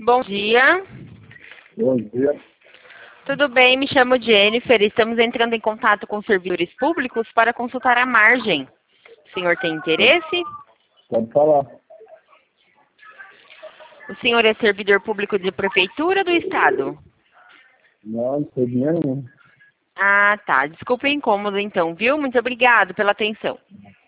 Bom dia. Bom dia. Tudo bem? Me chamo Jennifer. Estamos entrando em contato com servidores públicos para consultar a margem. O senhor tem interesse? Pode falar. O senhor é servidor público de prefeitura ou do estado? Não, não sei dinheiro nenhum. Ah, tá. Desculpe o incômodo então, viu? Muito obrigado pela atenção.